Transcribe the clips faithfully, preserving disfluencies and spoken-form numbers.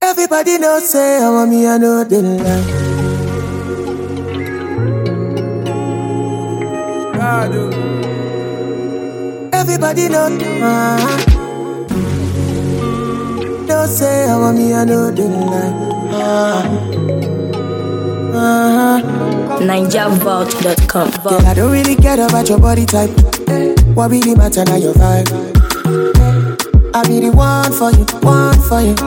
Everybody know say I want me, I know they lie. Everybody know, uh-huh. Don't say I want me, I know they lie. Uh-huh. Uh-huh. Ninja Vault dot com. Girl, I don't really care about your body type. What really matter now your vibe? I be the one for you, one for you.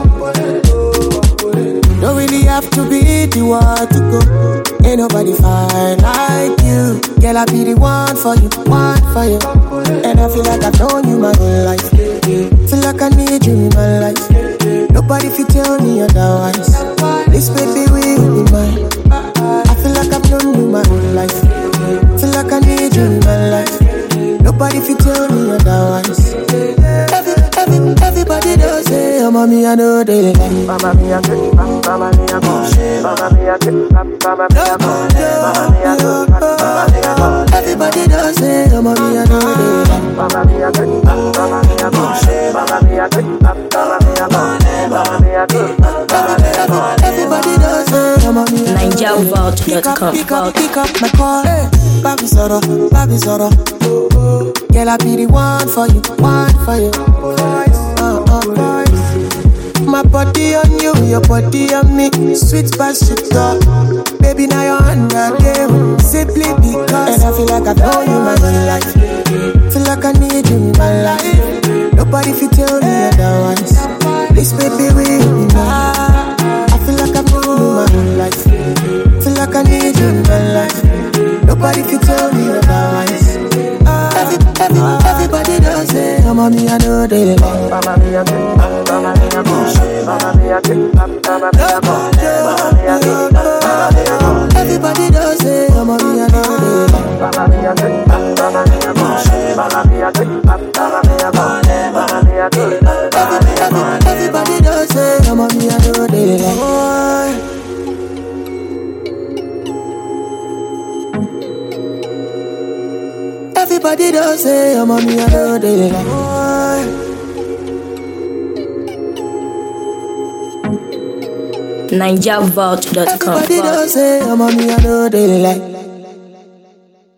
Don't really have to be the one to go. Ain't nobody fine like you. Girl, I be the one for you, one for you. And I feel like I've known you my whole life. Feel like I need you in my life. Nobody fit tell me otherwise. This baby will be mine. I feel like I've known you my whole life. Feel like I need you in my life. Nobody fit tell me otherwise. Every, every, everybody does say, oh mommy, I know they like. Mama me a good, mama me a good, mama me a good, mama me a good, mama me a good, mama me a good. Everybody does say, oh mommy, I know they like. Mama me a good, mama me a good, mama me a good, mama me a good, mama me a good, mama me a good. Everybody does say, oh mommy, I know they like. Ninja Vault dot com. Pick up, pick up, pick up my call. Baby Zoro, Baby Zoro. Girl, I be the one for you, one for you. Uh, uh, my body on you, your body on me. Sweet past you talk. Baby, now you're under game. Simply because. And I feel like I've known you my whole life. Feel like I need you in my life. Nobody fit tell me otherwise. This baby will be mine. I feel like I've known you my whole life. Feel like I need you in my life. Nobody fit tell me otherwise. Every, every, everybody does it. Oh, mommy, I know they like. Mama me a good, mama me a good, mama me a good, mama me a good, mama me a good, mama me a good. Everybody does it. Oh, mommy, I know they like. Mama me a good, mama me a good, mama me a good, mama me a good, mama me a good. Everybody does it. Oh, mommy, I know they like. Everybody does say, oh mommy, I know they like. Ninja Vault dot com. Everybody does say, oh mommy, I know they like.